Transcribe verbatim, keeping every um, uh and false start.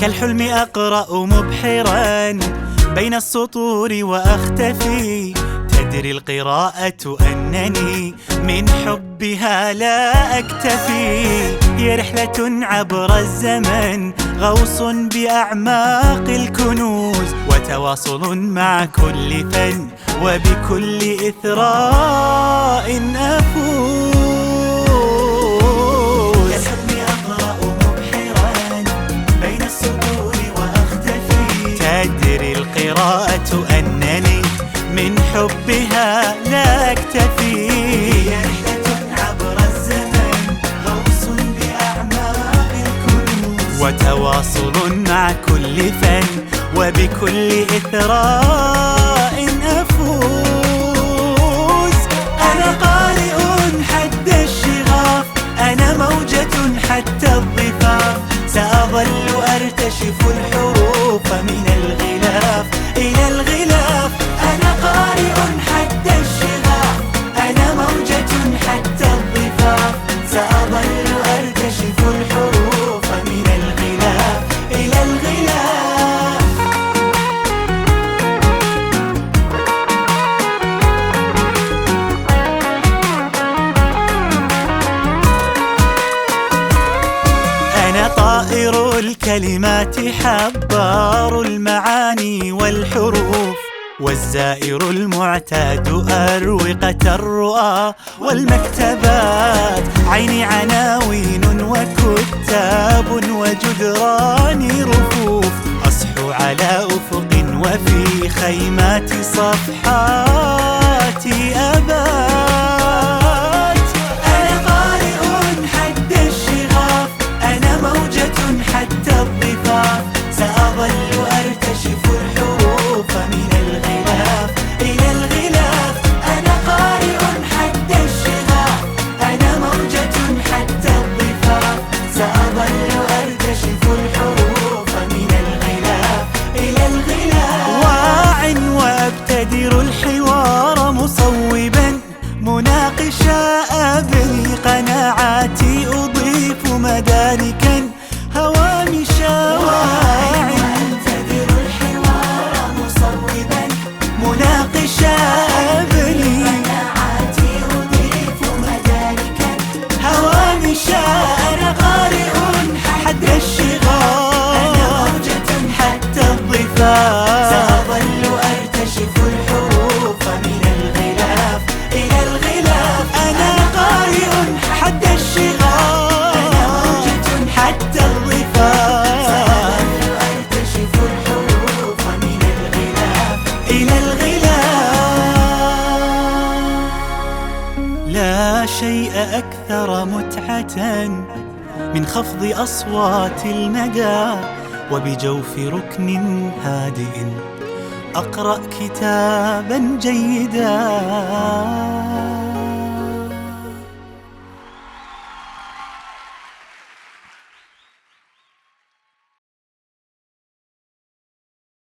كالحلم أقرأ مبحرا بين السطور وأختفي، تدري القراءة أنني من حبها لا أكتفي. هي رحلة عبر الزمن، غوص بأعماق الكنوز، وتواصل مع كل فن وبكل إثراء أفوز. كالحلم أقرأ مبحرا بين السطور وأختفي، تدري القراءة أنني من حبها لا أكتفي. هي رحلة عبر الزمن، غوص بأعماق الكنوز، وتواصل مع كل فن وبكل إثراء أفوز. أنا قارئ حد الشغاف، أنا موجة حتى الضفاف، سأظل أرتشف الحروف من الغلاف إلى الغلاف. أنا قارئ حد الشغاف، أنا موجة حتى الضفاف، سأظل أرتشف الحروف من الغلاف إلى الغلاف. أنا طائر الكلمات، حبار المعاني والحروف، والزائر المعتاد أروقة الرؤى والمكتبات. عيني عناوين وكتاب وجدران رفوف، أصحو على أفق وفي خيمات صفحاتي أبات. أنا قارئ حد الشغاف، أنا موجة حتى الضفاف، سأظل أرتشف الحروف من الغلاف إلى الغلاف. أنا قارئ حد الشغاف، أنا موجة حتى الضفاف، سأظل أرتشف الحروف من الغلاف إلى الغلاف. واع وأبتدر الحوار مصوبا، مناقشا أبني قناعاتي، أضيف مداركا هوامشا. واع وأبتدر الحوار مصوبا، مناقشا أبني قناعاتي، أضيف مداركا هوامشا. أنا قارئ حد الشغاف، أنا موجة حتى الضفاف، سأظل أرتشف الحروف من الغلاف إلى الغلاف. أنا قارئ حد الشغاف، أنا موجة حتى الضفاف، سأظل أرتشف الحروف من الغلاف إلى الغلاف. لا شيء أكثر متعة من خفض أصوات المدى، وبجوف ركن هادئ أقرأ كتابا جيدا.